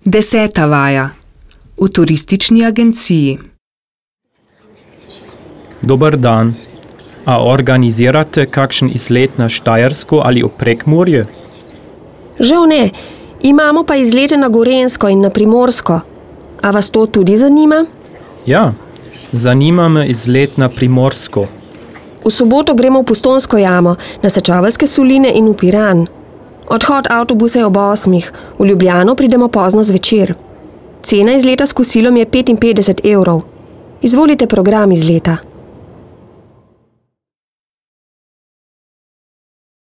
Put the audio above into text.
10. vaja. V turistični agenciji. Dobar dan. A organizirate kakšen izlet na Štajersko ali v Prekmurje? Žal ne, imamo pa izlete na Gorenjsko in na Primorsko. A vas to tudi zanima? Ja, zanima me izlet na Primorsko. V soboto gremo v Postojnsko jamo, na Sečoveljske soline in v Piran. Odhod avtobusa je ob 8. V Ljubljano pridemo pozno zvečer. Cena izleta s kosilom je 55 €. Izvolite program izleta.